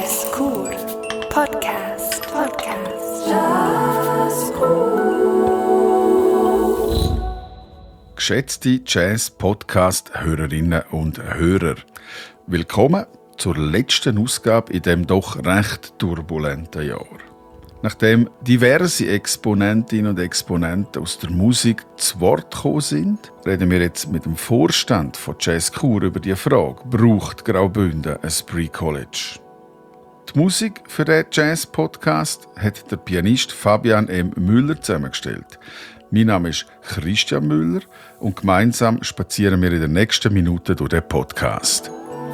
Jazzkur Podcast. Jazzkur. Geschätzte Jazz-Podcast-Hörerinnen und Hörer, willkommen zur letzten Ausgabe in dem doch recht turbulenten Jahr. Nachdem diverse Exponentinnen und Exponenten aus der Musik zu Wort gekommen sind, reden wir jetzt mit dem Vorstand von Jazzkur über die Frage, braucht Graubünden ein Pre-College? Die Musik für diesen Jazz-Podcast hat der Pianist Fabian M. Müller zusammengestellt. Mein Name ist Christian Müller und gemeinsam spazieren wir in den nächsten Minuten durch den Podcast.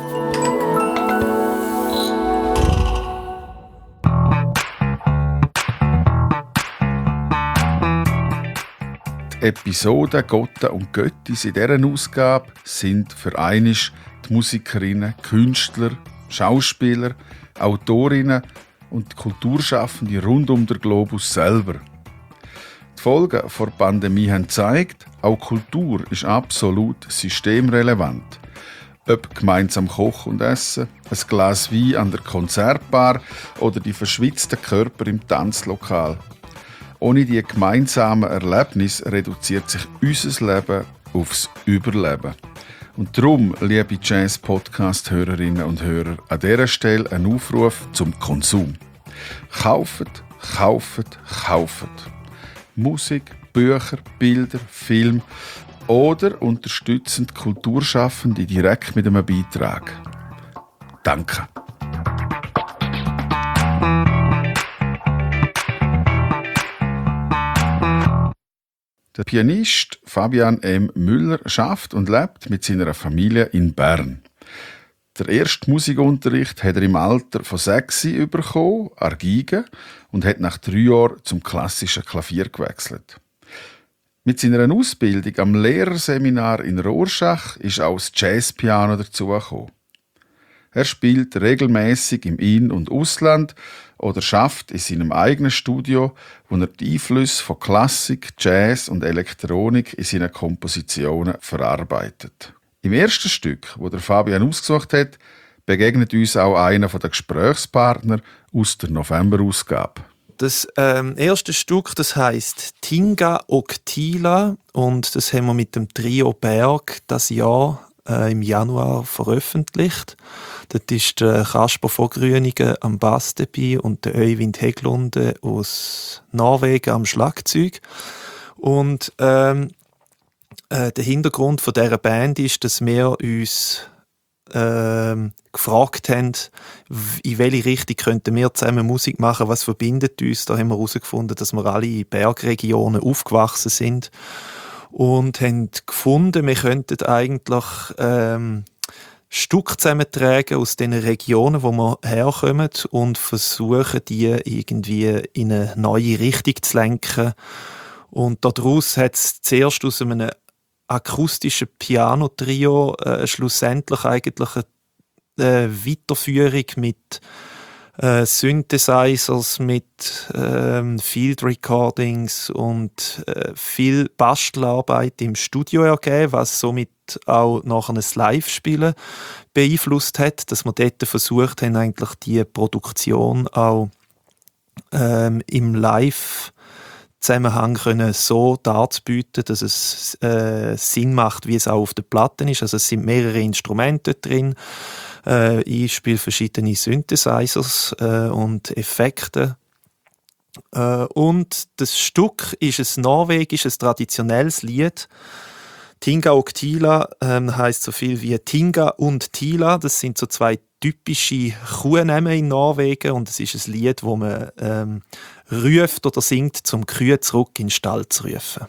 Die Episoden Gotte und Göttis in dieser Ausgabe sind für einmal die Musikerinnen, Künstler, Schauspieler, Autorinnen und Kulturschaffende rund um den Globus selber. Die Folgen der Pandemie haben gezeigt, auch Kultur ist absolut systemrelevant. Ob gemeinsam kochen und essen, ein Glas Wein an der Konzertbar oder die verschwitzten Körper im Tanzlokal. Ohne die gemeinsamen Erlebnisse reduziert sich unser Leben aufs Überleben. Und darum, liebe Jazz-Podcast-Hörerinnen und Hörer, an dieser Stelle ein Aufruf zum Konsum. Kauft, kauft, kauft. Musik, Bücher, Bilder, Film oder unterstützend Kulturschaffende direkt mit einem Beitrag. Danke. Der Pianist Fabian M. Müller schafft und lebt mit seiner Familie in Bern. Der erste Musikunterricht hat er im Alter von 6 bekommen, an Geige, und hat nach 3 Jahren zum klassischen Klavier gewechselt. Mit seiner Ausbildung am Lehrerseminar in Rorschach ist auch das Jazzpiano dazugekommen. Er spielt regelmäßig im In- und Ausland oder schafft in seinem eigenen Studio, wo er die Einflüsse von Klassik, Jazz und Elektronik in seinen Kompositionen verarbeitet. Im ersten Stück, das der Fabian ausgesucht hat, begegnet uns auch einer der Gesprächspartner aus der Novemberausgabe. Das erste Stück, das heisst Tinga Octila, und das haben wir mit dem Trio Berg das Jahr im Januar veröffentlicht. Dort ist der Kasper von Grüningen am Bass dabei und der Øyvind Heglunde aus Norwegen am Schlagzeug. Und der Hintergrund von dieser Band ist, dass wir uns gefragt haben, in welche Richtung könnten wir zusammen Musik machen, was verbindet uns. Da haben wir herausgefunden, dass wir alle in Bergregionen aufgewachsen sind und haben gefunden, wir könnten eigentlich Stücke zusammentragen aus den Regionen, wo wir herkommen, und versuchen, die irgendwie in eine neue Richtung zu lenken. Und daraus hat es zuerst aus einem akustischen Piano-Trio schlussendlich eigentlich eine Weiterführung mit Synthesizers, mit Field Recordings und viel Bastelarbeit im Studio ergeben, was somit auch nachher ein Live-Spielen beeinflusst hat, dass wir dort versucht haben, eigentlich die Produktion auch im Live-Zusammenhang können so darzubieten, dass es Sinn macht, wie es auch auf der Platte ist. Also es sind mehrere Instrumente drin. Ich spiele verschiedene Synthesizers und Effekte. Und das Stück ist ein norwegisches, traditionelles Lied. Tinga Octila heisst so viel wie Tinga und Tila. Das sind so 2 typische Kuhnamen in Norwegen. Und es ist ein Lied, das man ruft oder singt, um Kühe zurück in den Stall zu rufen.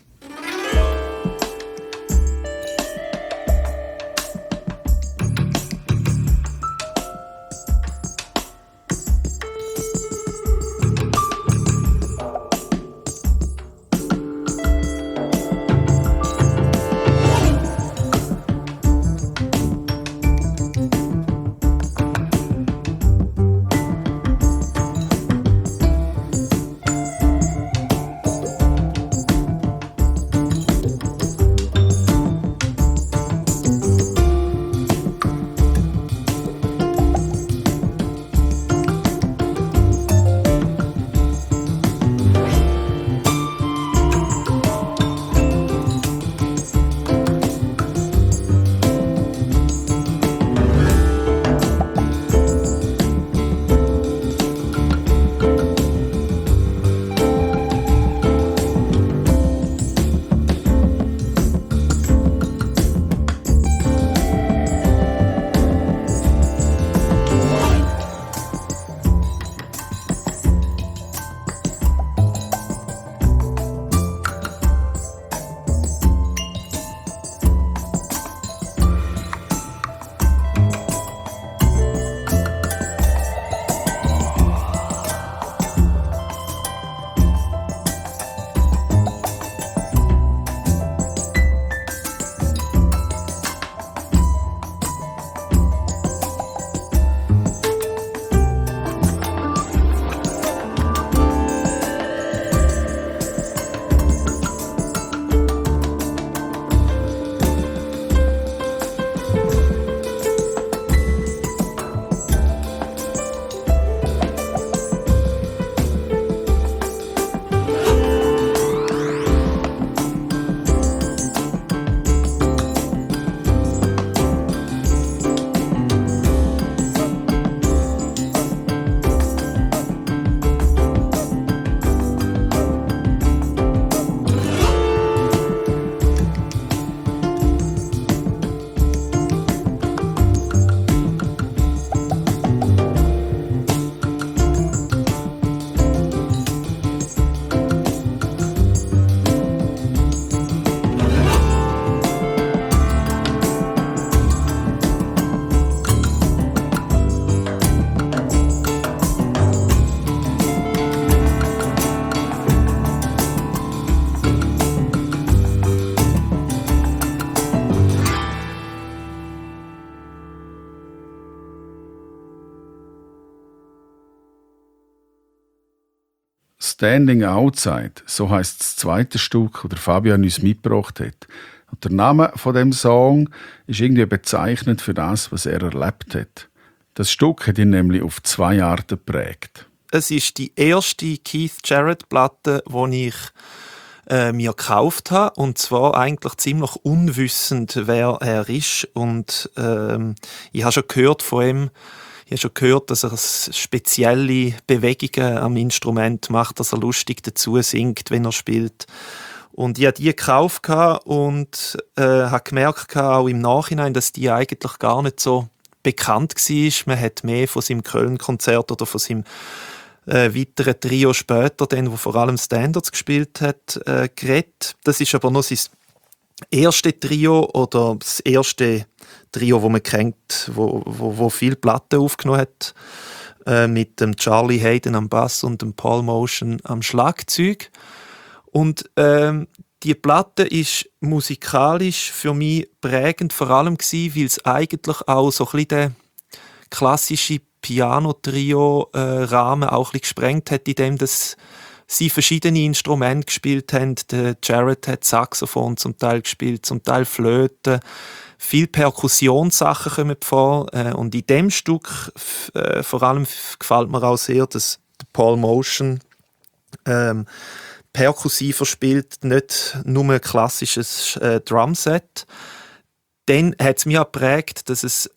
Standing Outside, so heisst das zweite Stück, das Fabian uns mitgebracht hat. Und der Name von dem Song ist irgendwie bezeichnend für das, was er erlebt hat. Das Stück hat ihn nämlich auf 2 Arten geprägt. Es ist die erste Keith Jarrett-Platte, die ich mir gekauft habe. Und zwar eigentlich ziemlich unwissend, wer er ist. Und ich habe schon gehört von ihm, dass er spezielle Bewegungen am Instrument macht, dass er lustig dazu singt, wenn er spielt. Und ich habe die gekauft und habe gemerkt, auch im Nachhinein, dass die eigentlich gar nicht so bekannt war. Man hat mehr von seinem Köln-Konzert oder von seinem weiteren Trio später, wo vor allem Standards gespielt hat, geredet. Das ist aber noch sein erste Trio oder das erste Trio, das man kennt, wo viele Platten aufgenommen hat, mit dem Charlie Hayden am Bass und dem Paul Motion am Schlagzeug. Und die Platte ist musikalisch für mich prägend, vor allem gewesen, weil es eigentlich auch so ein bisschen den klassischen Piano-Trio-Rahmen auch ein bisschen gesprengt hat, indem dass sie verschiedene Instrumente gespielt haben. Der Jarrett hat Saxophon zum Teil gespielt, zum Teil Flöte. Viele Perkussionssachen kommen vor. Und in dem Stück vor allem gefällt mir auch sehr, dass Paul Motion perkussiver spielt, nicht nur ein klassisches Drumset. Dann hat es mich auch geprägt, dass es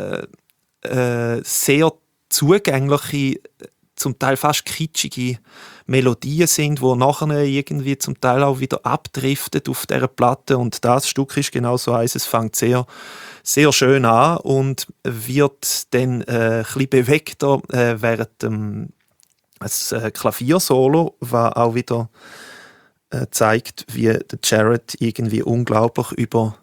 sehr zugängliche, zum Teil fast kitschige Melodien sind, die nachher irgendwie zum Teil auch wieder abdriftet auf dieser Platte. Und das Stück ist genau so eins. Es fängt sehr, sehr schön an und wird dann ein bisschen bewegter während dem Klaviersolo, was auch wieder zeigt, wie der Jarrett irgendwie unglaublich über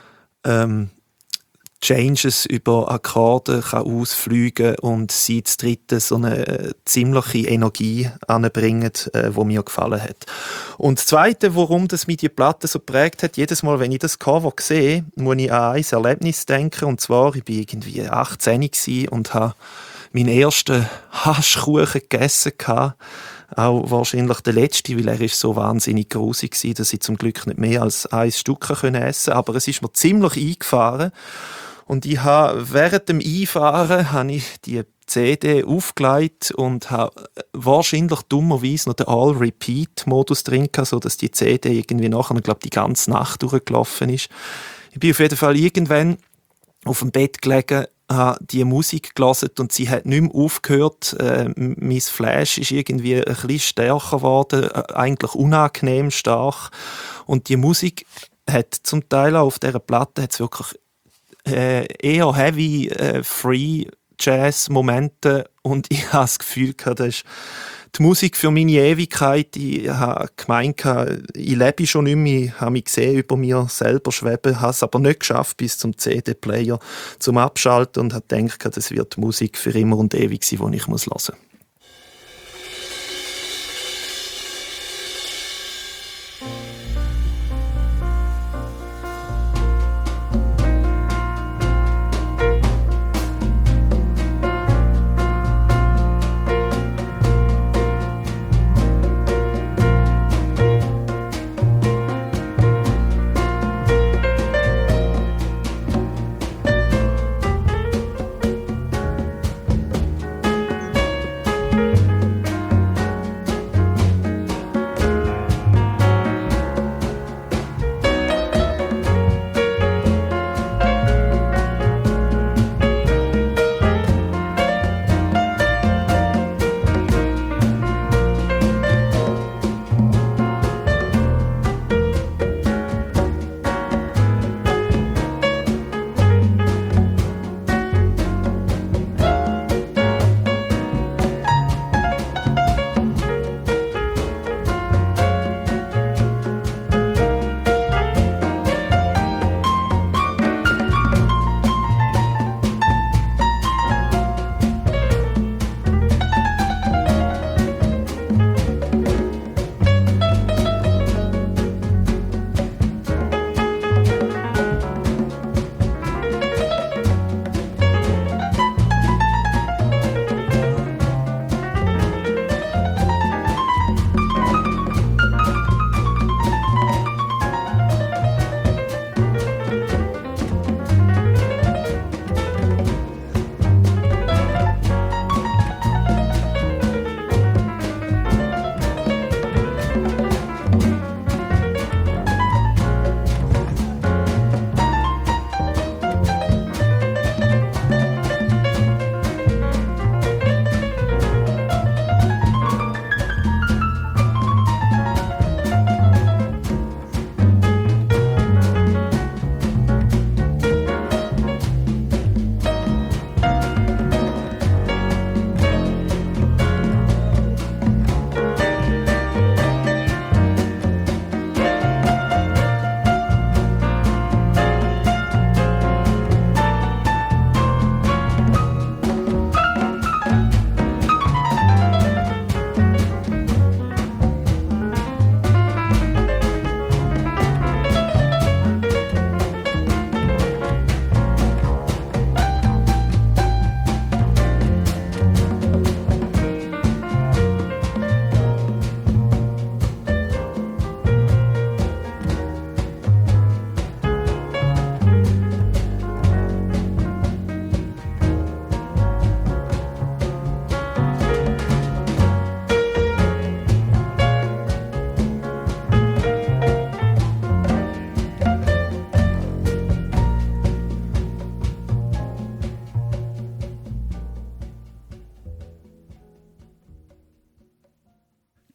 Changes, über Akkorde kann ausfliegen und sie zu dritten so eine ziemliche Energie anbringen, die mir gefallen hat. Und das Zweite, warum das mich die Platte so geprägt hat, jedes Mal, wenn ich das Cover sehe, muss ich an ein Erlebnis denken. Und zwar, ich war irgendwie 18 und habe meinen ersten Haschkuchen gegessen. Auch wahrscheinlich der letzte, weil er ist so wahnsinnig grusig war, dass ich zum Glück nicht mehr als ein Stück essen konnte. Aber es ist mir ziemlich eingefahren. Und ich habe während dem Einfahren habe ich die CD aufgelegt und habe wahrscheinlich dummerweise noch den All-Repeat-Modus drin gehabt, sodass die CD irgendwie nachher, glaube die ganze Nacht durchgelaufen ist. Ich bin auf jeden Fall irgendwann auf dem Bett gelegen, habe die Musik gelesen und sie hat nicht mehr aufgehört. Mein Flash ist irgendwie ein bisschen stärker geworden, eigentlich unangenehm stark. Und die Musik hat zum Teil auch auf dieser Platte hat's wirklich eher heavy, free Jazz-Momente und ich habe das Gefühl gehabt, das ist die Musik für meine Ewigkeit. Ich habe gemeint, ich lebe schon nicht mehr, ich habe mich gesehen über mir selber schweben, habe es aber nicht geschafft bis zum CD-Player zum Abschalten und habe gedacht, das wird die Musik für immer und ewig sein, die ich hören muss.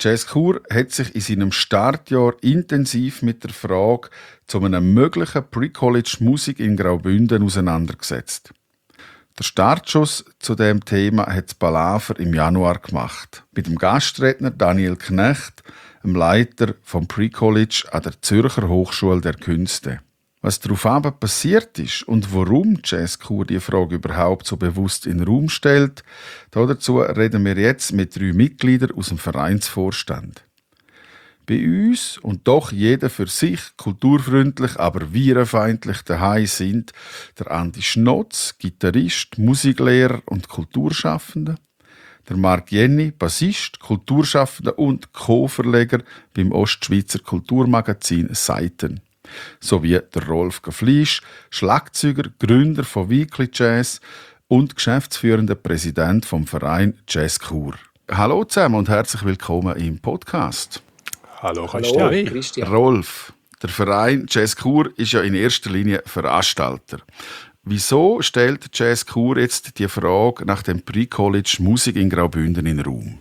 Jazz Chur hat sich in seinem Startjahr intensiv mit der Frage zu einem möglichen Pre-College Musik in Graubünden auseinandergesetzt. Der Startschuss zu dem Thema hat das Palaver im Januar gemacht. Mit dem Gastredner Daniel Knecht, dem Leiter vom Pre-College an der Zürcher Hochschule der Künste. Was darauf passiert ist und warum Jazz Chur die Frage überhaupt so bewusst in den Raum stellt, dazu reden wir jetzt mit 3 Mitgliedern aus dem Vereinsvorstand. Bei uns und doch jeder für sich kulturfreundlich, aber virenfeindlich daheim sind der Andi Schnotz, Gitarrist, Musiklehrer und Kulturschaffender, der Marc Jenny, Bassist, Kulturschaffender und Co-Verleger beim Ostschweizer Kulturmagazin Seiten, sowie der Rolf Gefleisch, Schlagzeuger, Gründer von Weekly Jazz und geschäftsführender Präsident vom Verein Jazz Chur. Hallo zusammen und herzlich willkommen im Podcast. Hallo Christian. Rolf, der Verein Jazz Chur ist ja in erster Linie Veranstalter. Wieso stellt Jazz Chur jetzt die Frage nach dem Pre-College Musik in Graubünden in den Raum?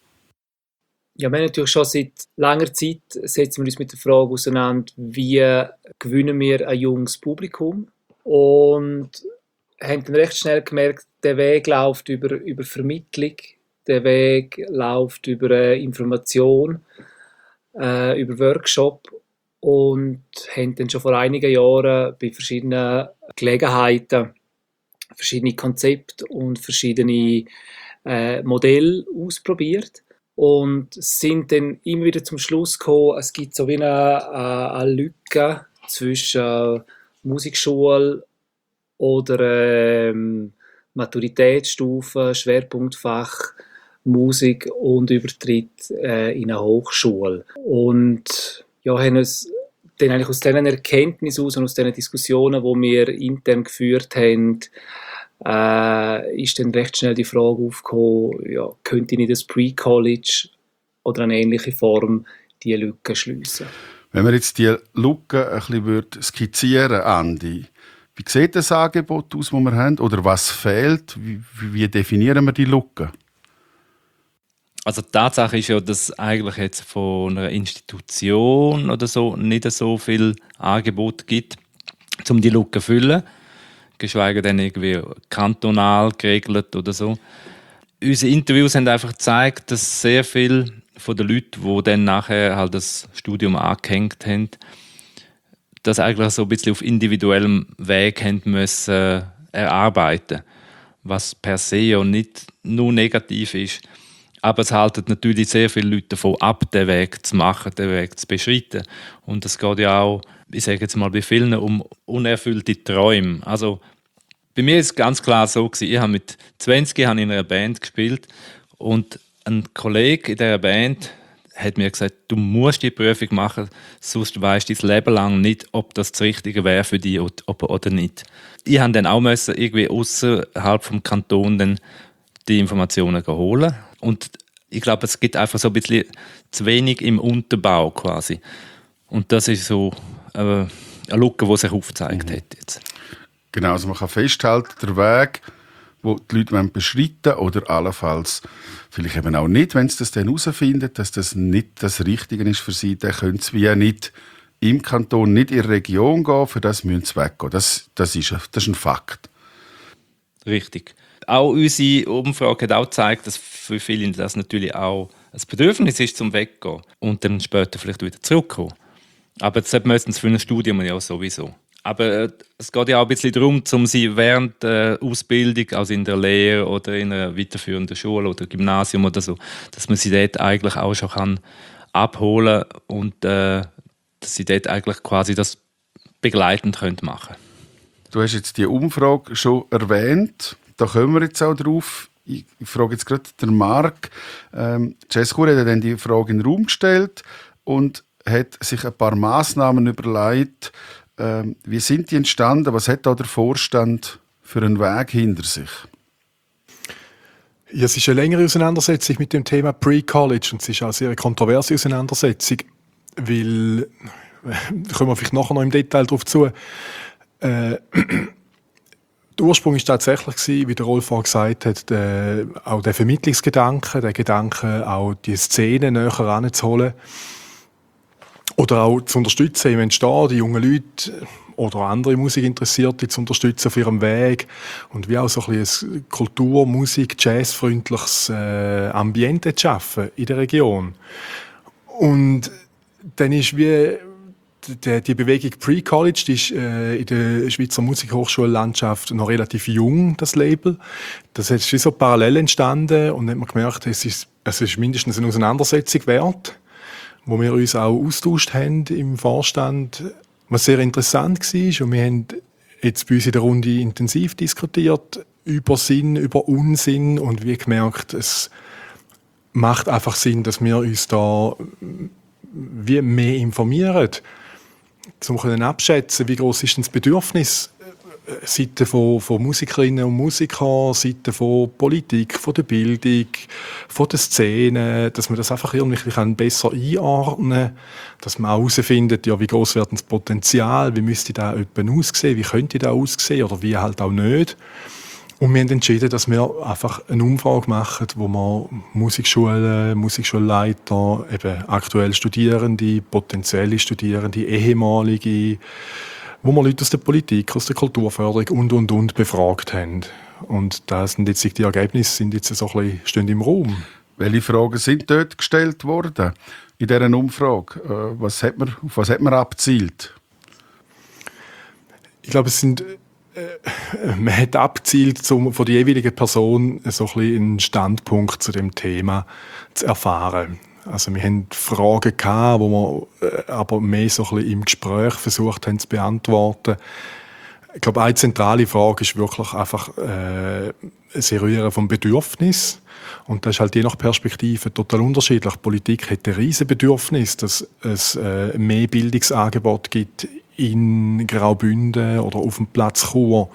Ja, wir haben natürlich schon seit langer Zeit setzen wir uns mit der Frage auseinander, wie gewinnen wir ein junges Publikum, und haben dann recht schnell gemerkt, der Weg läuft über Vermittlung, der Weg läuft über Information, über Workshop, und haben dann schon vor einigen Jahren bei verschiedenen Gelegenheiten verschiedene Konzepte und verschiedene Modelle ausprobiert und sind dann immer wieder zum Schluss gekommen, es gibt so wie eine Lücke zwischen Musikschule oder Maturitätsstufe, Schwerpunktfach Musik und Übertritt in eine Hochschule. Und ja, haben uns dann eigentlich aus diesen Erkenntnissen und aus diesen Diskussionen, die wir intern geführt haben, ist dann recht schnell die Frage aufgekommen, ja, könnte nicht das Pre-College oder eine ähnliche Form diese Lücke schliessen? Wenn wir jetzt die Lücke ein bisschen skizzieren, Andi, wie sieht das Angebot aus, das wir haben? Oder was fehlt? Wie definieren wir die Lücke? Also die Tatsache ist ja, dass eigentlich jetzt von einer Institution oder so nicht so viel Angebot gibt, um die Lücke zu füllen, geschweige denn irgendwie kantonal geregelt oder so. Unsere Interviews haben einfach gezeigt, dass sehr viele von den Leuten, die dann nachher halt das Studium angehängt haben, das eigentlich so ein bisschen auf individuellem Weg haben müssen erarbeiten, was per se ja nicht nur negativ ist. Aber es halten natürlich sehr viele Leute davon ab, den Weg zu machen, den Weg zu beschreiten. Und es geht ja auch, ich sage jetzt mal, bei vielen um unerfüllte Träume. Also bei mir ist es ganz klar so gewesen, ich habe mit 20 in einer Band gespielt und ein Kollege in dieser Band hat mir gesagt, du musst die Prüfung machen, sonst weisst du dein Leben lang nicht, ob das Richtige wäre für dich oder nicht. Ich musste dann auch irgendwie außerhalb vom Kanton dann die Informationen holen. Und ich glaube, es gibt einfach so ein bisschen zu wenig im Unterbau quasi. Und das ist so eine Lücke, die sich aufgezeigt hat jetzt. Genau, also man kann festhalten, der Weg, wo die Leute beschreiten oder allenfalls vielleicht eben auch nicht, wenn sie das dann herausfinden, dass das nicht das Richtige ist für sie, dann können sie wie nicht im Kanton, nicht in der Region gehen, für das müssen sie weggehen. Das ist ein Fakt. Richtig. Auch unsere Umfrage hat auch gezeigt, dass für viele das natürlich auch ein Bedürfnis ist, zum Weggehen und dann später vielleicht wieder zurückkommen. Aber das müssen sie für ein Studium ja sowieso. Aber es geht ja auch ein bisschen darum, um sie während der Ausbildung, also in der Lehre oder in einer weiterführenden Schule oder Gymnasium oder so, dass man sie dort eigentlich auch schon abholen kann und dass sie dort eigentlich quasi das begleitend machen können. Du hast jetzt die Umfrage schon erwähnt. Da kommen wir jetzt auch drauf. Ich frage jetzt gerade den Marc. Jazz Chur hat dann die Frage in den Raum gestellt und hat sich ein paar Massnahmen überlegt. Wie sind die entstanden? Was hat da der Vorstand für einen Weg hinter sich? Ja, es ist eine längere Auseinandersetzung mit dem Thema Pre-College und es ist auch eine sehr kontroverse Auseinandersetzung, weil, da kommen wir vielleicht nachher noch im Detail darauf zu, Der Ursprung war tatsächlich, wie der Rolf vorhin gesagt hat, auch der Vermittlungsgedanke, der Gedanke, auch die Szene näher heranzuholen oder auch zu unterstützen im Entstehen, die jungen Leute oder andere Musikinteressierte zu unterstützen auf ihrem Weg und wie auch so ein bisschen ein Kultur-, Musik-, Jazz-freundliches Ambiente zu schaffen in der Region. Und dann ist wie die Bewegung Pre-College, die ist in der Schweizer Musikhochschullandschaft noch relativ jung, das Label. Das ist wie so parallel entstanden und dann hat man gemerkt, es ist mindestens eine Auseinandersetzung wert, wo wir uns auch austauscht haben im Vorstand, was sehr interessant war. Und wir haben jetzt bei uns in der Runde intensiv diskutiert über Sinn, über Unsinn und wie gemerkt, es macht einfach Sinn, dass wir uns da wie mehr informieren, um abschätzen, wie groß ist denn das Bedürfnis Seite von Musikerinnen und Musikern, Seite von Politik, von der Bildung, von der Szene, dass man das einfach irgendwie besser einordnen kann, dass man auch herausfindet, ja, wie groß wird das Potenzial, wie müsste da jemand aussehen, wie könnte da aussehen oder wie halt auch nicht. Und wir haben entschieden, dass wir einfach eine Umfrage machen, wo wir Musikschulen, Musikschulleiter, eben aktuell Studierende, potenzielle Studierende, ehemalige, wo wir Leute aus der Politik, aus der Kulturförderung und befragt haben. Und das sind jetzt die Ergebnisse sind jetzt so ein bisschen, stehen im Raum. Welche Fragen sind dort gestellt worden in dieser Umfrage? Auf was hat man abgezielt? Ich glaube, man hat abgezielt, von der jeweiligen Person so ein bisschen einen Standpunkt zu dem Thema zu erfahren. Also wir haben Fragen gehabt, wo wir aber mehr so ein bisschen im Gespräch versucht haben zu beantworten. Ich glaube, eine zentrale Frage ist wirklich einfach das Eruieren vom Bedürfnis. Und das ist halt je nach Perspektive total unterschiedlich. Politik hat ein riesiges Bedürfnis, dass es mehr Bildungsangebot gibt in Graubünden oder auf dem Platz Chur.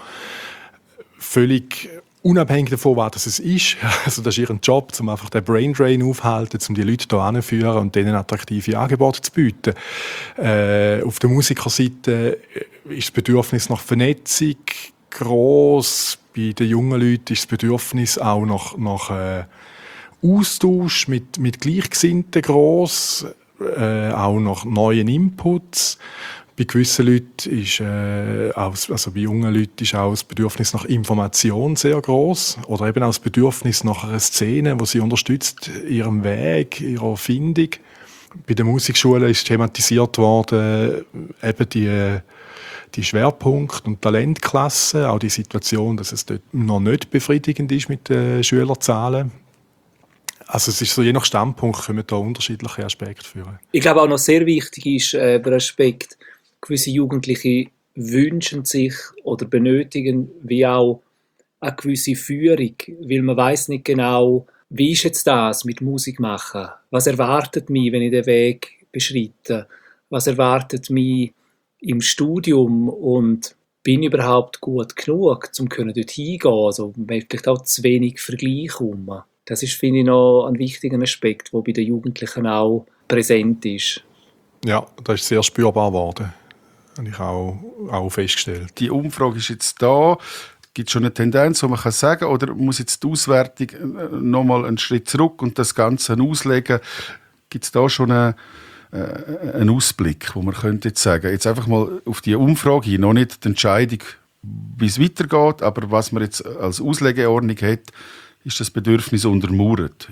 Völlig unabhängig davon, was es ist. Also das ist ihr Job, um einfach den Braindrain aufzuhalten, um die Leute hier hinzuführen und denen attraktive Angebote zu bieten. Auf der Musikerseite ist das Bedürfnis nach Vernetzung gross. Bei den jungen Leuten ist das Bedürfnis auch nach Austausch mit Gleichgesinnten gross, auch nach neuen Inputs. Bei gewissen Leuten ist, also bei jungen Leuten ist auch das Bedürfnis nach Information sehr gross. Oder eben auch das Bedürfnis nach einer Szene, die sie unterstützt, ihrem Weg, ihrer Findung. Bei den Musikschulen ist thematisiert worden, eben die Schwerpunkt- und Talentklasse, auch die Situation, dass es dort noch nicht befriedigend ist mit den Schülerzahlen. Also es ist so, je nach Standpunkt können da unterschiedliche Aspekte führen. Ich glaube auch noch sehr wichtig ist der Aspekt, gewisse Jugendliche wünschen sich oder benötigen wie auch eine gewisse Führung, weil man weiß nicht genau, wie ist jetzt das mit Musik machen? Was erwartet mich, wenn ich den Weg beschreite? Was erwartet mich im Studium und bin ich überhaupt gut genug, um dort hingehen? Also vielleicht auch zu wenig Vergleich um. Das ist, finde ich, noch ein wichtiger Aspekt, der bei den Jugendlichen auch präsent ist. Ja, das ist sehr spürbar geworden. Habe ich auch festgestellt. Die Umfrage ist jetzt da. Gibt es schon eine Tendenz, wo man sagen kann, oder muss jetzt die Auswertung nochmal einen Schritt zurück und das Ganze auslegen? Gibt es da schon einen Ausblick, wo man könnte jetzt sagen, jetzt einfach mal auf die Umfrage hin, noch nicht die Entscheidung, wie es weitergeht, aber was man jetzt als Auslegeordnung hat, ist das Bedürfnis untermauert?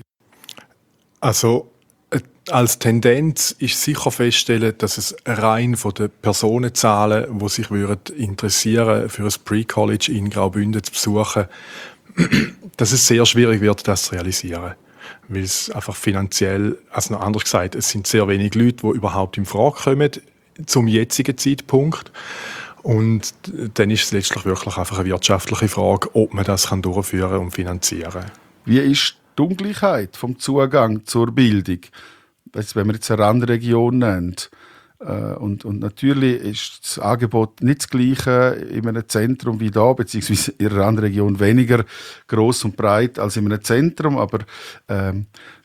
Also als Tendenz ist sicher feststellen, dass es rein von den Personenzahlen, die sich interessieren für ein Pre-College in Graubünden zu besuchen, dass es sehr schwierig wird, das zu realisieren. Weil es einfach finanziell, also noch anders gesagt, es sind sehr wenige Leute, die überhaupt in Frage kommen zum jetzigen Zeitpunkt. Und dann ist es letztlich wirklich einfach eine wirtschaftliche Frage, ob man das durchführen und finanzieren kann. Wie ist die Ungleichheit vom Zugang zur Bildung? Wenn wir jetzt eine Randregion nennen, und natürlich ist das Angebot nicht das gleiche in einem Zentrum wie da, beziehungsweise in einer Randregion weniger gross und breit als in einem Zentrum, aber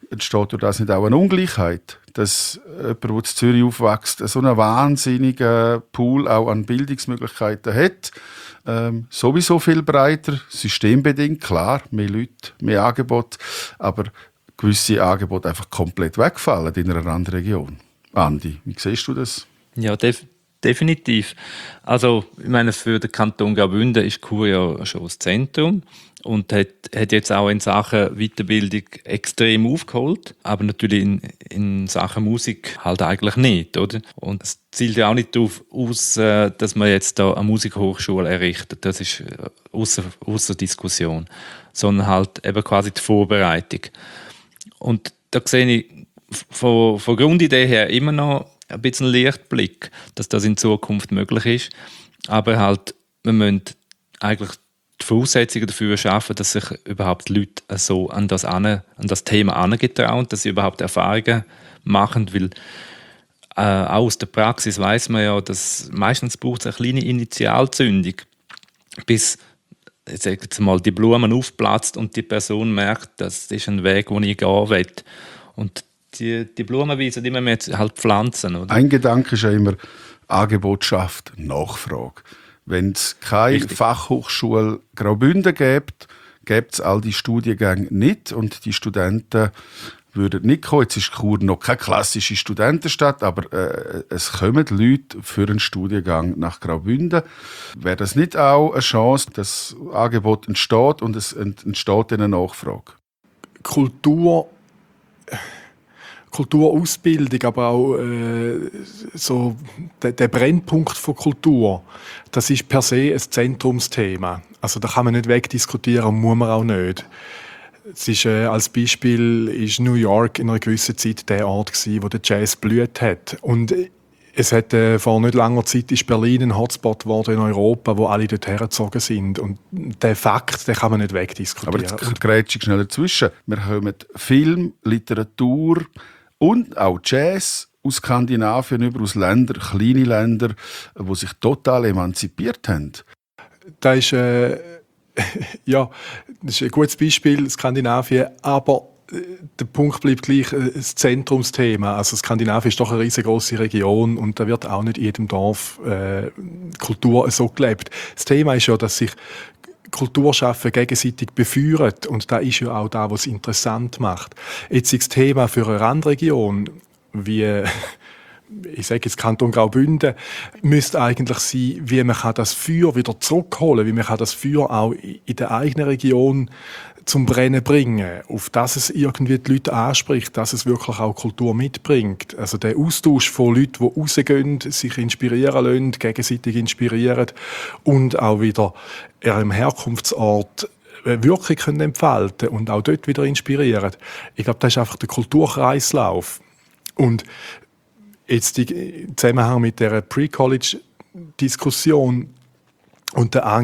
entsteht durch das nicht auch eine Ungleichheit, dass jemand, der in Zürich aufwächst, so einen wahnsinnigen Pool auch an Bildungsmöglichkeiten hat, sowieso viel breiter, systembedingt, klar, mehr Leute, mehr Angebot, aber gewisse Angebote einfach komplett wegfallen in einer anderen Region. Andi, wie siehst du das? Ja, definitiv. Also, ich meine, für den Kanton Graubünden ist Chur ja schon das Zentrum und hat jetzt auch in Sachen Weiterbildung extrem aufgeholt, aber natürlich in Sachen Musik halt eigentlich nicht, oder? Und es zielt ja auch nicht darauf aus, dass man jetzt da eine Musikhochschule errichtet. Das ist ausser Diskussion, sondern halt eben quasi die Vorbereitung. Und da sehe ich von Grundidee her immer noch ein bisschen Lichtblick, dass das in Zukunft möglich ist. Aber halt, wir müssen eigentlich die Voraussetzungen dafür schaffen, dass sich überhaupt Leute so an das Thema herangetrauen, dass sie überhaupt Erfahrungen machen, weil auch aus der Praxis weiß man ja, dass meistens braucht es eine kleine Initialzündung, bis ich sage jetzt mal, die Blumen aufplatzt und die Person merkt, das ist ein Weg, den ich gehen will. Und die Blumenwiese, die müssen wir jetzt halt pflanzen. Oder? Ein Gedanke ist ja immer, Angebot schafft Nachfrage. Wenn es keine Fachhochschule Graubünden gibt, gäbe es all die Studiengänge nicht und die Studenten würden nicht kommen. Jetzt ist Chur noch keine klassische Studentenstadt, aber es kommen Leute für einen Studiengang nach Graubünden. Wäre das nicht auch eine Chance, dass das Angebot entsteht und es entsteht eine Nachfrage? Kulturausbildung, aber auch so der Brennpunkt von Kultur, das ist per se ein Zentrumsthema. Also da kann man nicht wegdiskutieren und muss man auch nicht. Es ist, als Beispiel ist New York in einer gewissen Zeit der Ort gewesen, wo der Jazz blüht hat. Und es hat vor nicht langer Zeit ist Berlin ein Hotspot geworden in Europa, wo alle dort hergezogen sind. Und der Fakt, den kann man nicht wegdiskutieren. Aber jetzt grätsche ich schnell dazwischen. Wir haben Film, Literatur und auch Jazz aus Skandinavien über, aus Ländern, kleine Länder, die sich total emanzipiert haben. Das ist, ja, das ist ein gutes Beispiel, Skandinavien, aber der Punkt bleibt gleich das Zentrumsthema. Also Skandinavien ist doch eine riesengroße Region und da wird auch nicht in jedem Dorf Kultur so gelebt. Das Thema ist ja, dass sich Kulturschaffen gegenseitig befeuert und da ist ja auch da, was es interessant macht. Jetzt ist das Thema für eine Randregion wie ich sage jetzt Kanton Graubünden, müsste eigentlich sein, wie man das Feuer wieder zurückholen, wie man das Feuer auch in der eigenen Region zum Brennen bringen, auf das es irgendwie die Leute anspricht, dass es wirklich auch Kultur mitbringt. Also der Austausch von Leuten, die rausgehen, sich inspirieren lassen, gegenseitig inspirieren und auch wieder im Herkunftsort Wirkung können entfalten und auch dort wieder inspirieren. Ich glaube, das ist einfach der Kulturkreislauf. Und jetzt im Zusammenhang mit der Pre-College-Diskussion und der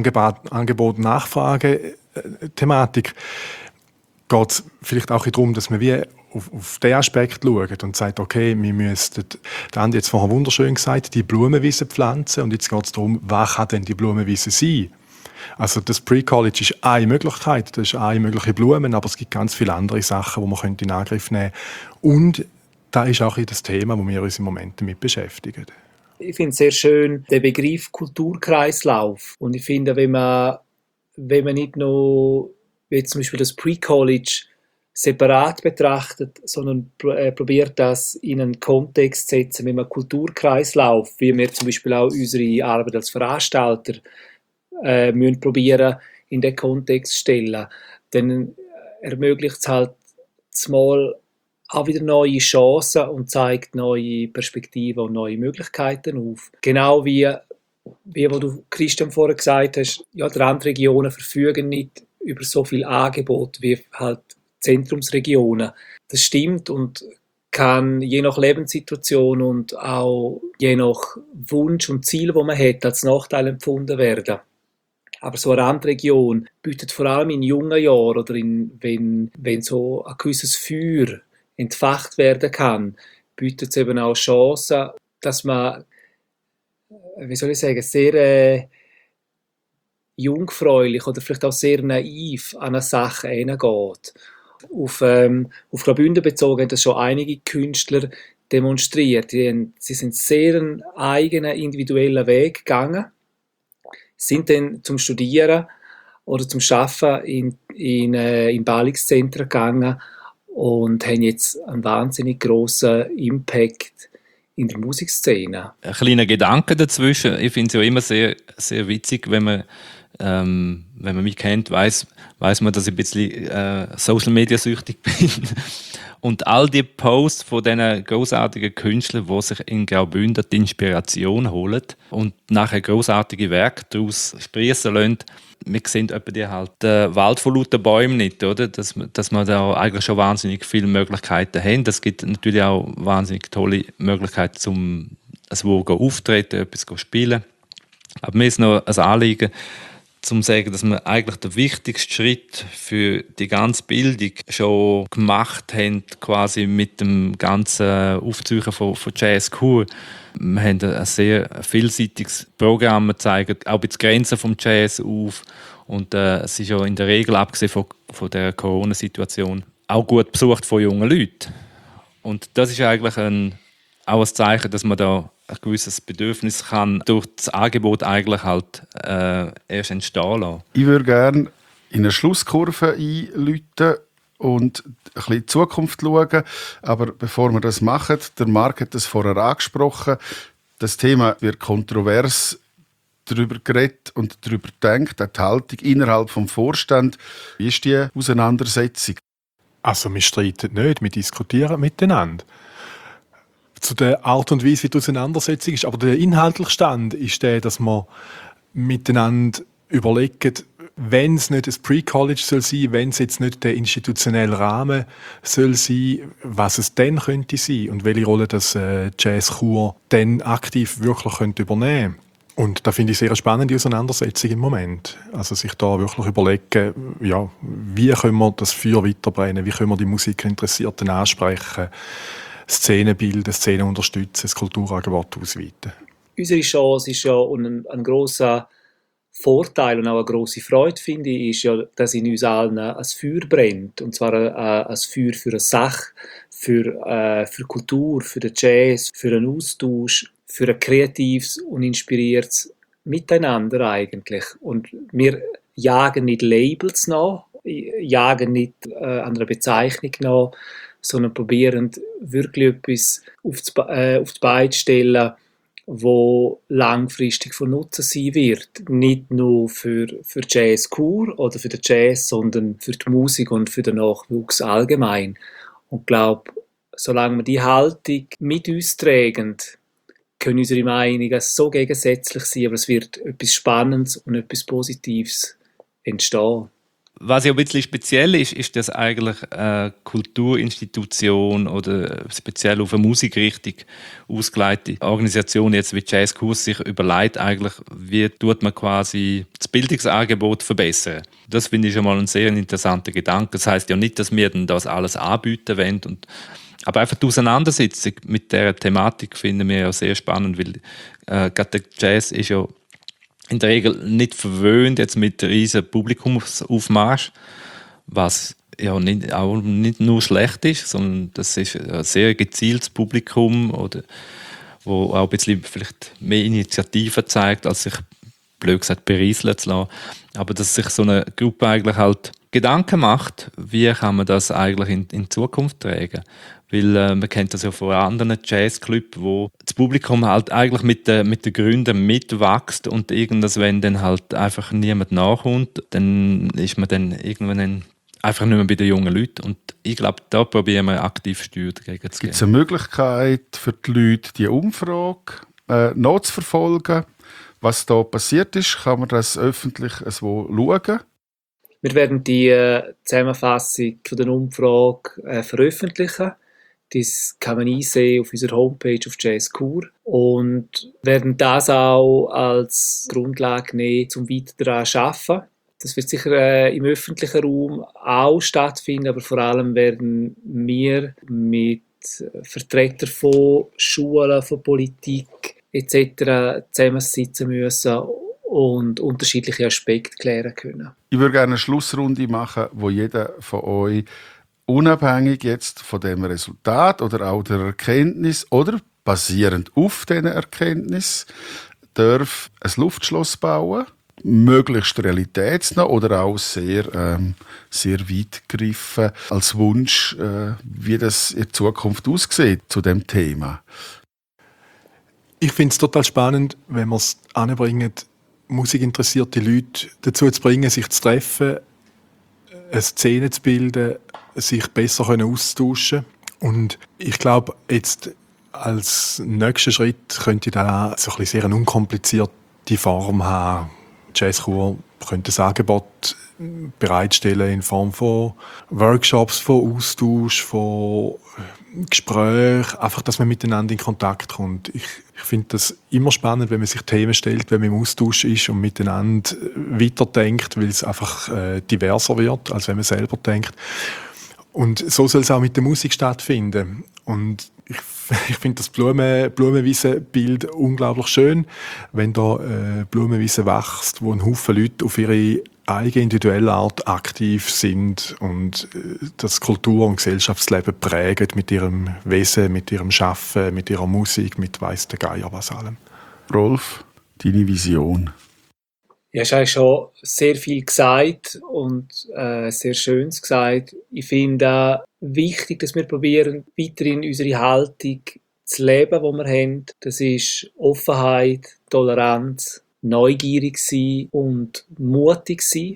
Angebot-Nachfrage-Thematik geht es vielleicht auch darum, dass man wie auf den Aspekt schaut und sagt, okay, wir müssten, der Andi hat es vorher wunderschön gesagt, die Blumenwiese pflanzen und jetzt geht es darum, was kann denn die Blumenwiese sein? Also das Pre-College ist eine Möglichkeit, das ist eine mögliche Blumen, aber es gibt ganz viele andere Sachen, die man in Angriff nehmen könnte. Und das ist auch das Thema, wo wir uns im Moment damit beschäftigen. Ich finde es sehr schön, den Begriff Kulturkreislauf. Und ich finde, wenn man nicht nur wie zum Beispiel das Pre-College separat betrachtet, sondern probiert das in einen Kontext zu setzen, wenn man Kulturkreislauf, wie wir zum Beispiel auch unsere Arbeit als Veranstalter müssen probieren, in den Kontext zu stellen, dann ermöglicht es halt zumal auch wieder neue Chancen und zeigt neue Perspektiven und neue Möglichkeiten auf. Genau wie was du, Christian, vorher gesagt hast, ja, die Randregionen verfügen nicht über so viel Angebot wie halt Zentrumsregionen. Das stimmt und kann je nach Lebenssituation und auch je nach Wunsch und Ziel, wo man hat, als Nachteil empfunden werden. Aber so eine Randregion bietet vor allem in jungen Jahren oder wenn so ein gewisses Feuer entfacht werden kann, bietet es eben auch Chancen, dass man, wie soll ich sagen, sehr jungfräulich oder vielleicht auch sehr naiv an eine Sache hineingeht. Auf Graubünden bezogen haben das schon einige Künstler demonstriert. Sie sind sehr einen eigenen, individuellen Weg gegangen, sind dann zum Studieren oder zum Arbeiten in Ballungszentren gegangen und haben jetzt einen wahnsinnig grossen Impact in der Musikszene. Ein kleiner Gedanke dazwischen. Ich finde es ja immer sehr, sehr witzig, wenn man mich kennt, weiß man, dass ich ein bisschen Social Media süchtig bin. Und all die Posts von diesen großartigen Künstlern, die sich in Graubünden die Inspiration holen und nachher großartige Werke daraus sprießen lassen. Wir sehen etwa die halt den Wald von lauter Bäumen nicht, oder? Dass wir da eigentlich schon wahnsinnig viele Möglichkeiten haben. Es gibt natürlich auch wahnsinnig tolle Möglichkeiten, um wo auftreten, etwas zu spielen. Aber mir ist noch ein Anliegen, zum zu sagen, dass wir eigentlich den wichtigsten Schritt für die ganze Bildung schon gemacht haben, quasi mit dem ganzen Aufziehen von Jazz Kur. Wir haben ein sehr vielseitiges Programm, wir zeigen auch die Grenzen vom Jazz auf und es ist ja in der Regel, abgesehen von der Corona-Situation, auch gut besucht von jungen Leuten. Und das ist eigentlich auch ein Zeichen, dass man da ein gewisses Bedürfnis kann durch das Angebot eigentlich halt erst entstehen lassen. Ich würde gerne in eine Schlusskurve einläuten und ein bisschen in die Zukunft schauen. Aber bevor wir das machen, der Marc hat das vorher angesprochen, das Thema wird kontrovers darüber geredet und darüber gedacht, auch die Haltung innerhalb des Vorstands. Wie ist die Auseinandersetzung? Also wir streiten nicht, wir diskutieren miteinander. Zu der Art und Weise, wie die Auseinandersetzung ist. Aber der inhaltliche Stand ist der, dass wir miteinander überlegen, wenn es nicht ein Pre-College soll sein, wenn es jetzt nicht der institutionelle Rahmen soll sein, was es dann könnte sein und welche Rolle das Jazz Chur dann aktiv wirklich könnte übernehmen. Und da finde ich sehr eine spannende Auseinandersetzung im Moment. Also sich da wirklich überlegen, ja, wie können wir das Feuer weiterbrennen, wie können wir die Musikinteressierten ansprechen, Szenen bilden, Szenen unterstützen, das Kulturangebot ausweiten. Unsere Chance ist ja, und ein grosser Vorteil und auch eine grosse Freude, finde ich, ist ja, dass in uns allen ein Feuer brennt. Und zwar ein Feuer für eine Sache, für Kultur, für den Jazz, für einen Austausch, für ein kreatives und inspiriertes Miteinander eigentlich. Und wir jagen nicht Labels nach, jagen nicht an einer Bezeichnung nach, sondern probieren wirklich etwas auf die Beine zu stellen, wo langfristig von Nutzen sein wird. Nicht nur für Jazz Chur oder für den Jazz, sondern für die Musik und für den Nachwuchs allgemein. Und ich glaube, solange wir die Haltung mit uns tragen, können unsere Meinungen so gegensätzlich sein, aber es wird etwas Spannendes und etwas Positives entstehen. Was ja ein bisschen speziell ist, ist, dass eigentlich eine Kulturinstitution oder speziell auf eine Musikrichtung ausgeleitete Organisation jetzt wie Jazzkurs sich überlegt, eigentlich, wie tut man quasi das Bildungsangebot verbessern. Das finde ich schon mal ein sehr interessanter Gedanke. Das heisst ja nicht, dass wir dann das alles anbieten wollen. Aber einfach die Auseinandersetzung mit dieser Thematik finden wir ja sehr spannend, weil gerade der Jazz ist ja in der Regel nicht verwöhnt jetzt mit riesen Publikumsaufmarsch, was ja nicht nur schlecht ist, sondern das ist ein sehr gezieltes Publikum, oder wo auch ein bisschen vielleicht mehr Initiative zeigt, als sich blöd gesagt berieseln zu lassen. Aber dass sich so eine Gruppe eigentlich halt Gedanken macht, wie kann man das eigentlich in Zukunft tragen. Weil man kennt das ja von anderen Jazzclubs, wo das Publikum halt eigentlich mit den Gründern mitwächst und wenn dann halt einfach niemand nachkommt, dann ist man dann irgendwann einfach nicht mehr bei den jungen Leuten. Und ich glaube, da probieren wir aktiv Steuer dagegen zu geben. Gibt es eine Möglichkeit für die Leute, die Umfrage nachzuverfolgen? Was da passiert ist, kann man das öffentlich so schauen? Wir werden die Zusammenfassung von der Umfrage veröffentlichen. Das kann man einsehen auf unserer Homepage auf Jazz Chur und werden das auch als Grundlage nehmen, um weiter daran zu arbeiten. Das wird sicher im öffentlichen Raum auch stattfinden, aber vor allem werden wir mit Vertretern von Schulen, von Politik etc. zusammensitzen müssen und unterschiedliche Aspekte klären können. Ich würde gerne eine Schlussrunde machen, wo jeder von euch unabhängig jetzt von dem Resultat oder auch der Erkenntnis oder basierend auf diesen Erkenntnis darf ein Luftschloss bauen, möglichst realitätsnah oder auch sehr weit gegriffen als Wunsch, wie das in Zukunft aussieht zu dem Thema. Ich finde es total spannend, wenn man es anbringt, musikinteressierte Leute dazu zu bringen, sich zu treffen, eine Szene zu bilden, sich besser austauschen können. Und ich glaube, jetzt als nächster Schritt könnte da so ein bisschen sehr eine unkomplizierte Form haben. Jazzchor könnte ein Angebot bereitstellen in Form von Workshops, von Austausch, von Gesprächen, einfach, dass man miteinander in Kontakt kommt. Ich finde das immer spannend, wenn man sich Themen stellt, wenn man im Austausch ist und miteinander weiterdenkt, weil es einfach diverser wird, als wenn man selber denkt. Und so soll es auch mit der Musik stattfinden. Und ich finde das Blumenwiese-Bild unglaublich schön, wenn da Blumenwiese wächst, wo ein Haufen Leute auf ihre eigene individuelle Art aktiv sind und das Kultur- und Gesellschaftsleben prägen mit ihrem Wesen, mit ihrem Schaffen, mit ihrer Musik, mit weiss der Geier was allem. Rolf, deine Vision? Ja, hast eigentlich schon sehr viel gesagt und sehr Schönes gesagt. Ich finde auch wichtig, dass wir probieren, weiterhin unsere Haltung zu leben, die wir haben. Das ist Offenheit, Toleranz, neugierig sein und mutig sein.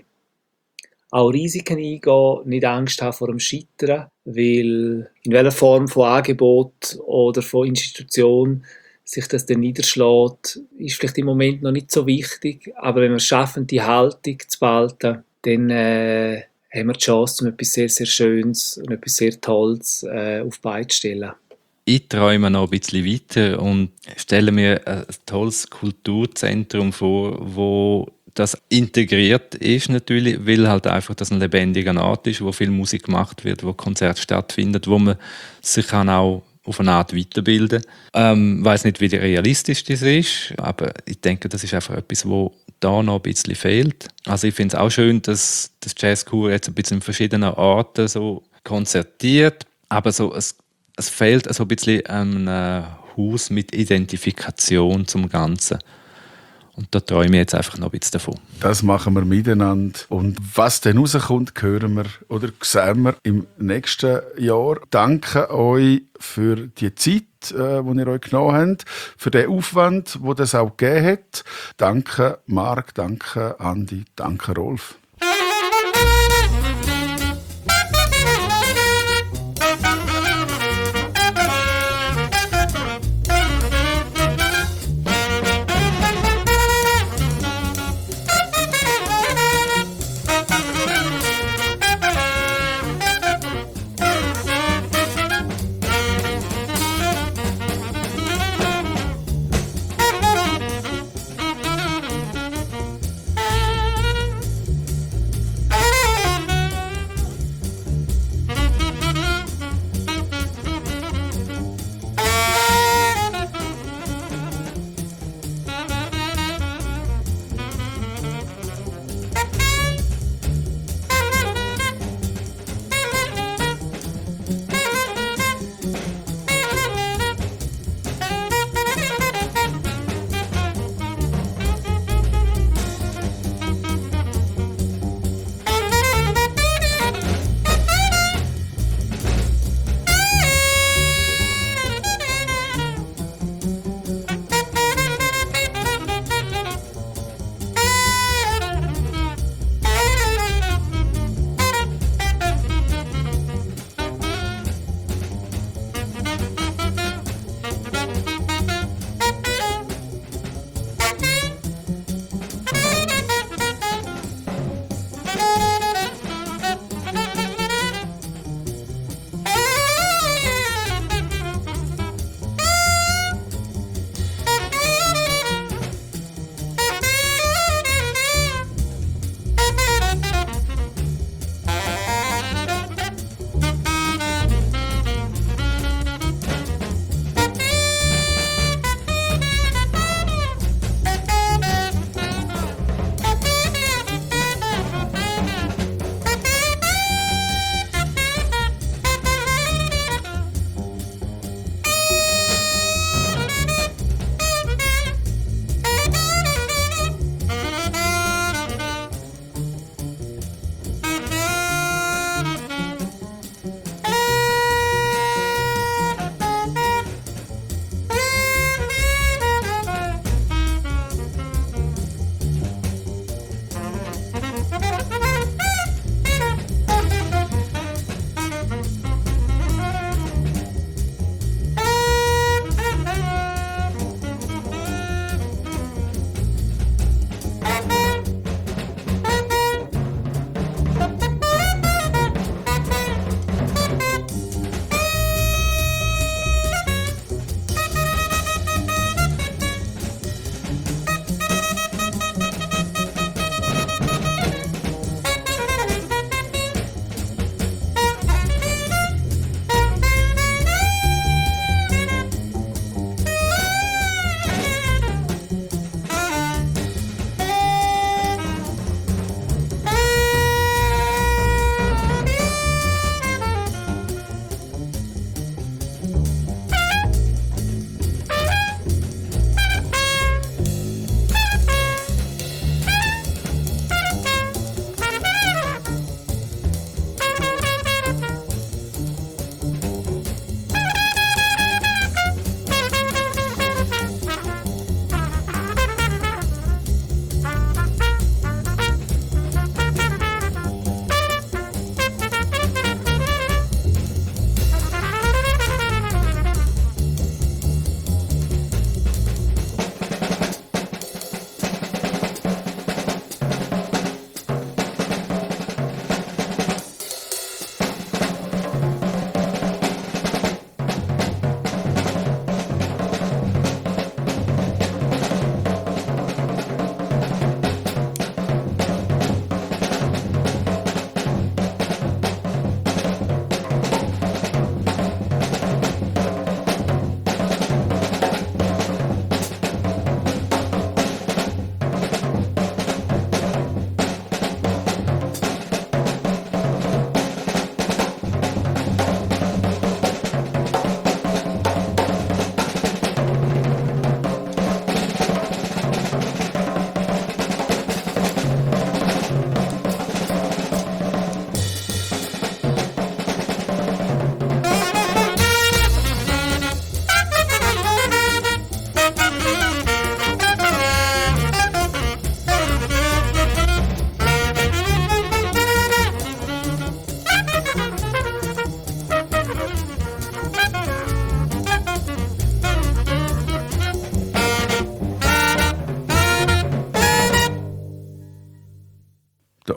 Auch Risiken eingehen, nicht Angst haben vor dem Scheitern, weil in welcher Form von Angebot oder von Institution sich das dann niederschlägt, ist vielleicht im Moment noch nicht so wichtig. Aber wenn wir es schaffen, die Haltung zu behalten, dann haben wir die Chance, um etwas sehr, sehr Schönes und etwas sehr Tolles auf die Beine zu stellen. Ich träume noch ein bisschen weiter und stelle mir ein tolles Kulturzentrum vor, wo das integriert ist natürlich, weil halt einfach das ein lebendiger Ort ist, wo viel Musik gemacht wird, wo Konzerte stattfinden, wo man sich kann auch auf eine Art weiterbilden. Ich weiss nicht, wie realistisch das ist, aber ich denke, das ist einfach etwas, wo da noch ein bisschen fehlt. Also ich finde es auch schön, dass das Jazzchor jetzt ein bisschen in verschiedenen Orten so konzertiert, aber so es fehlt so ein bisschen ein Haus mit Identifikation zum Ganzen. Und da träume ich jetzt einfach noch ein bisschen davon. Das machen wir miteinander. Und was dann rauskommt, hören wir oder sehen wir im nächsten Jahr. Danke euch für die Zeit, die ihr euch genommen habt, für den Aufwand, den das auch gegeben hat. Danke Marc, danke Andi, danke Rolf.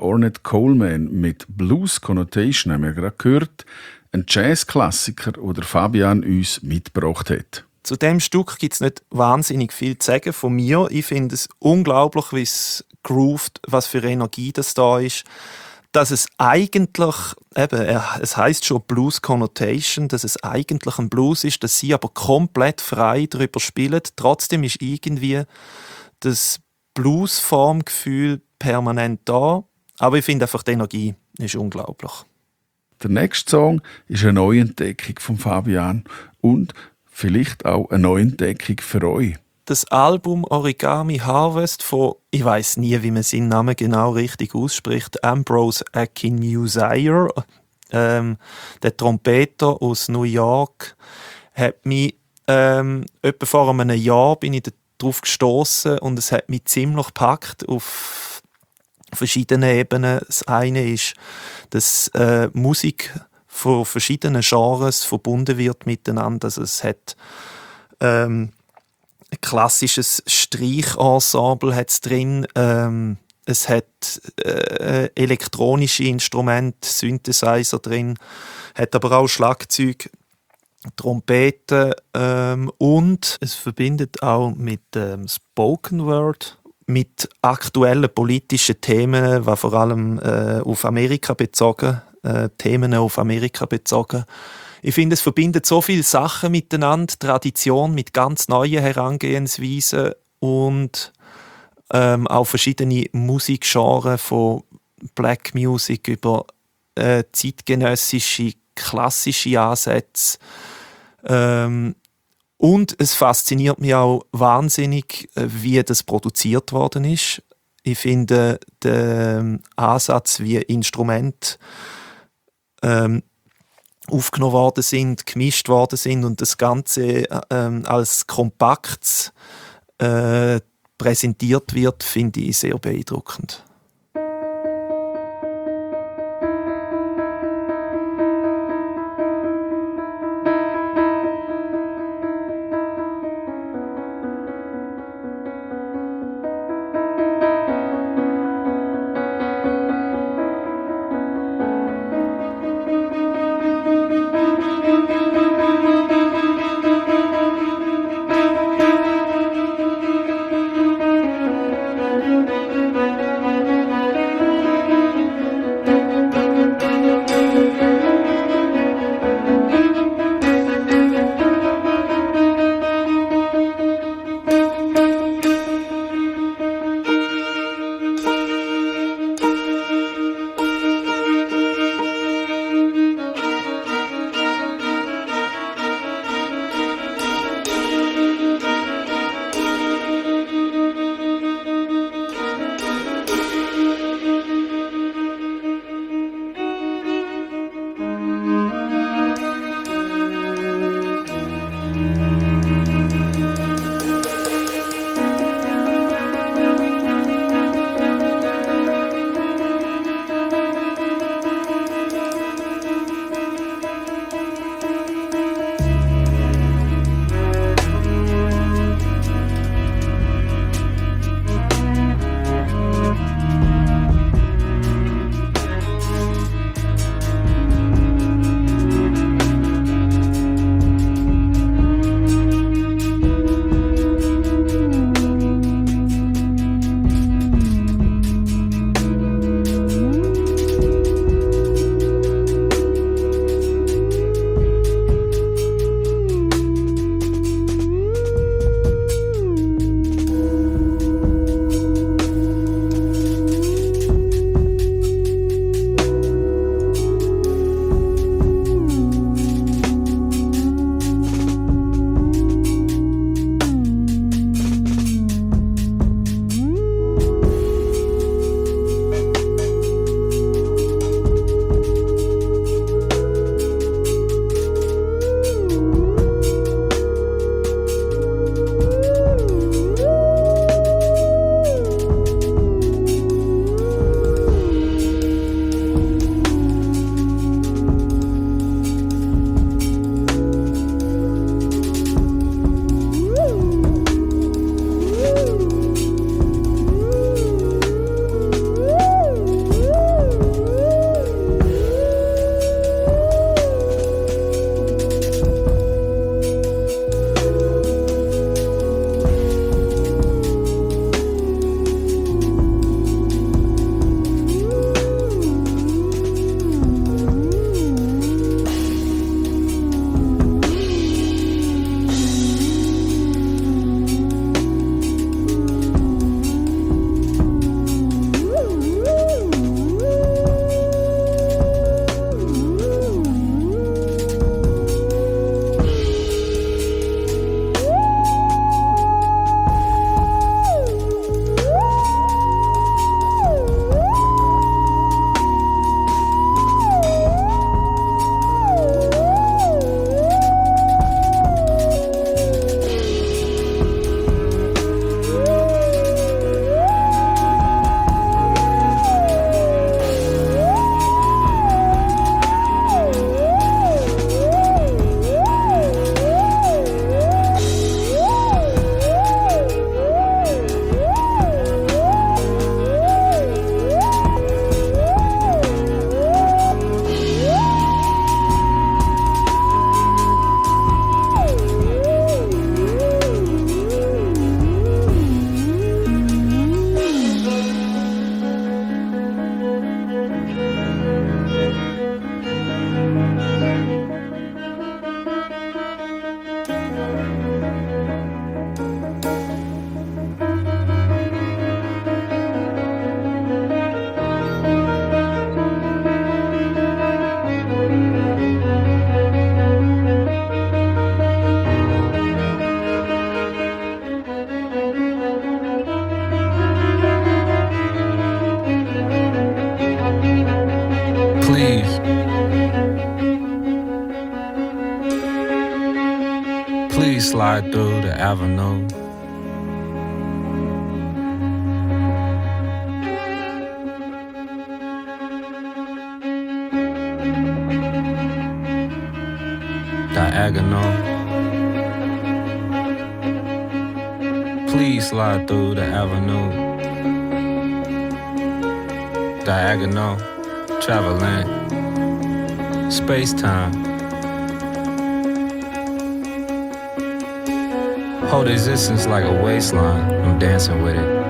Ornette Coleman mit Blues Connotation haben wir gerade gehört. Ein Jazzklassiker, den der Fabian uns mitgebracht hat. Zu dem Stück gibt es nicht wahnsinnig viel zu sagen von mir. Ich finde es unglaublich, wie es groovt, was für Energie das da ist. Dass es eigentlich, es heisst schon Blues Connotation, dass es eigentlich ein Blues ist, dass sie aber komplett frei darüber spielen. Trotzdem ist irgendwie das Blues-Formgefühl permanent da. Aber ich finde einfach, die Energie ist unglaublich. Der nächste Song ist eine Neuentdeckung von Fabian und vielleicht auch eine Neuentdeckung für euch. Das Album Origami Harvest von, ich weiß nie, wie man seinen Namen genau richtig ausspricht, Ambrose Akinmusire, der Trompeter aus New York, hat mich etwa vor einem Jahr bin ich darauf gestoßen und es hat mich ziemlich gepackt auf verschiedenen Ebenen. Das eine ist, dass Musik von verschiedenen Genres verbunden wird miteinander. Also es hat ein klassisches Streichensemble hat's drin. Es hat elektronische Instrumente, Synthesizer drin, hat aber auch Schlagzeug, Trompeten und es verbindet auch mit Spoken Word, mit aktuellen politischen Themen, die vor allem auf Amerika bezogen, Themen auf Amerika bezogen. Ich finde, es verbindet so viele Sachen miteinander, Tradition mit ganz neuen Herangehensweisen und auch verschiedene Musikgenres von Black Music über zeitgenössische, klassische Ansätze. Und es fasziniert mich auch wahnsinnig, wie das produziert worden ist. Ich finde den Ansatz, wie Instrumente aufgenommen worden sind, gemischt worden sind und das Ganze als kompakt präsentiert wird, finde ich sehr beeindruckend. Please slide through the avenue. Diagonal. Please slide through the avenue. Diagonal. Traveling. Space-time. Hold existence like a waistline. I'm dancing with it.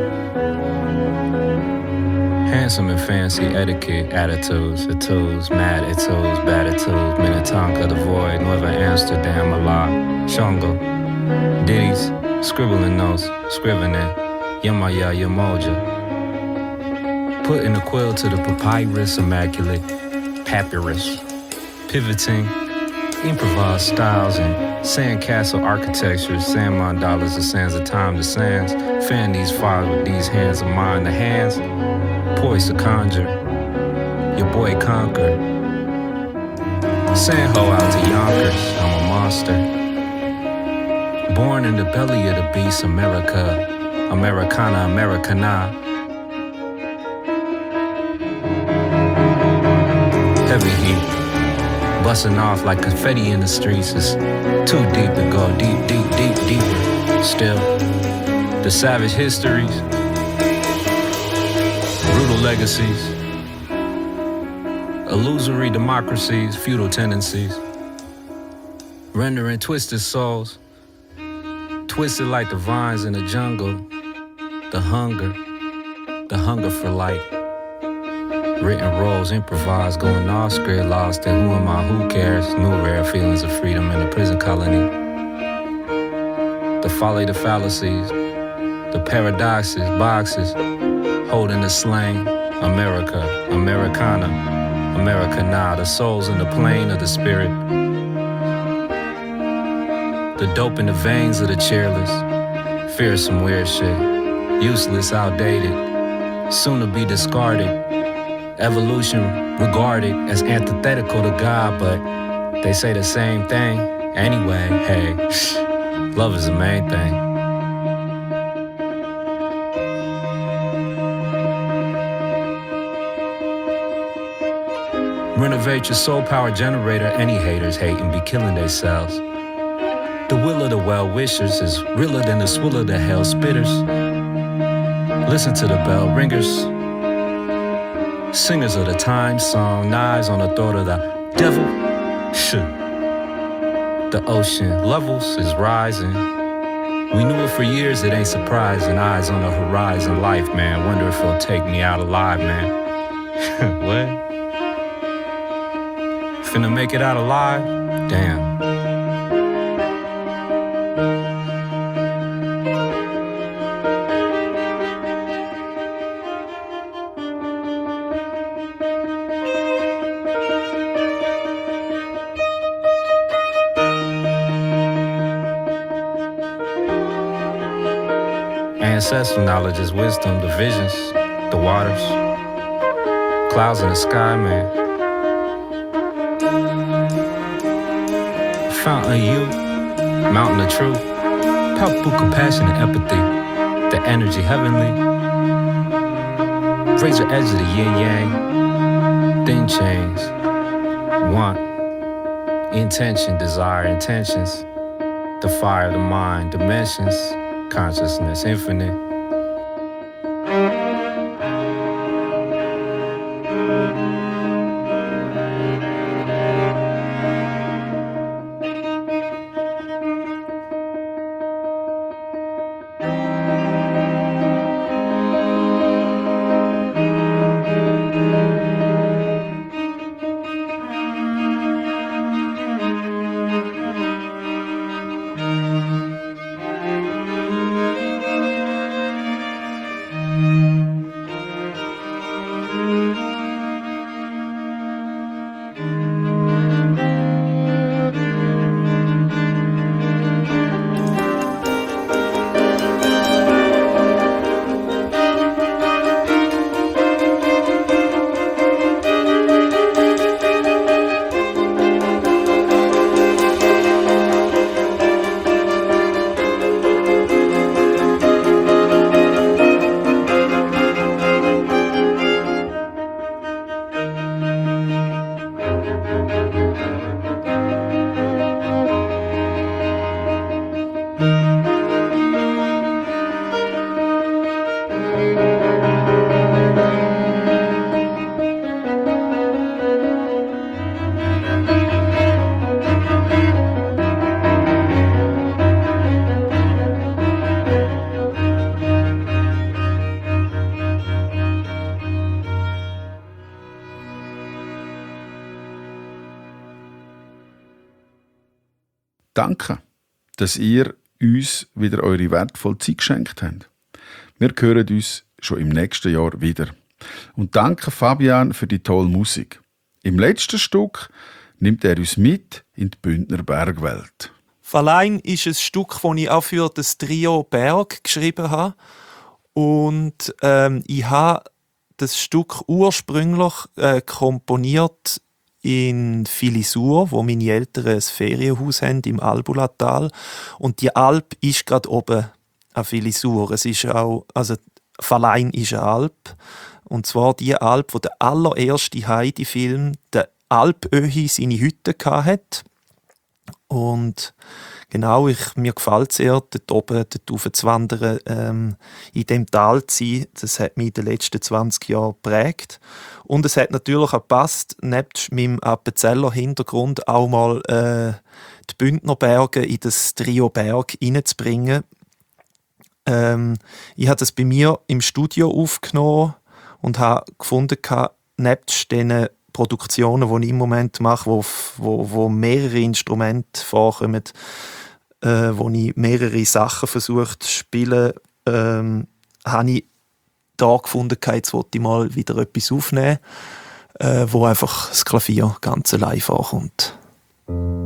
Handsome and fancy etiquette, attitudes, attitudes, mad attitudes, bad attitudes, Minnetonka, the void, Nueva Amsterdam, Allah, Shongo, ditties, scribbling notes, scrivening, Yamaya, Yamoja. Putting the quill to the papyrus, immaculate, papyrus, pivoting, improvised styles and sandcastle architecture, sand mandalas, the sands of time, the sands, fan these fires with these hands of mine, the hands, poised to conjure, your boy conquered. Sand hoe out to Yonkers, I'm a monster. Born in the belly of the beast, America, Americana, Americana. Heavy heat, busting off like confetti in the streets. It's too deep to go, deep, deep, deep, deeper. Still, the savage histories, brutal legacies, illusory democracies, feudal tendencies, rendering twisted souls, twisted like the vines in the jungle, the hunger for light. Written roles, improvised, going off script, lost in who am I, who cares? New rare feelings of freedom in a prison colony. The folly, the fallacies, the paradoxes, boxes, holding the slain. America, Americana, Americana, the souls in the plane of the spirit. The dope in the veins of the cheerless. Fearsome weird shit. Useless, outdated, soon to be discarded. Evolution regarded as antithetical to God, but they say the same thing. Anyway, hey, love is the main thing. Renovate your soul power generator. Any haters hate and be killing themselves. The will of the well-wishers is realer than the swill of the hell spitters. Listen to the bell ringers. Singers of the time song, knives on the throat of the devil. Shoot. The ocean levels is rising. We knew it for years, it ain't surprising. Eyes on the horizon, life, man. Wonder if it'll take me out alive, man. What? Finna make it out alive? Damn. Ancestral knowledge is wisdom, the visions, the waters, clouds in the sky, man. Fountain of youth, mountain of truth, palpable compassion and empathy, the energy heavenly. Razor edge of the yin-yang, thin chains, want, intention, desire, intentions, the fire of the mind, dimensions, consciousness, infinite. Danke, dass ihr uns wieder eure wertvolle Zeit geschenkt habt. Wir hören uns schon im nächsten Jahr wieder. Und danke Fabian für die tolle Musik. Im letzten Stück nimmt er uns mit in die Bündner Bergwelt. Verlein ist ein Stück, das ich auch für das Trio Berg geschrieben habe. Und ich habe das Stück ursprünglich komponiert in Filisur, wo meine Eltern ein Ferienhaus haben im Albulatal. Und die Alp ist gerade oben an Filisur. Es ist auch, also Verlein ist eine Alp. Und zwar die Alp, wo der allererste Heidi-Film, der Alpöhi, seine Hütte hatte. Und genau, mir gefällt es sehr, dort oben dort rauf zu wandern, in dem Tal zu sein. Das hat mich in den letzten 20 Jahren geprägt. Und es hat natürlich auch gepasst, nebst meinem Appenzeller Hintergrund auch mal die Bündner Berge in das Trio Berg reinzubringen. Ich habe das bei mir im Studio aufgenommen und habe gefunden, nebst diesen Produktionen, die ich im Moment mache, wo mehrere Instrumente vorkommen, wo ich mehrere Sachen versucht zu spielen, habe ich da gefunden, jetzt wollte ich mal wieder etwas aufnehmen, wo einfach das Klavier ganz allein vorkommt.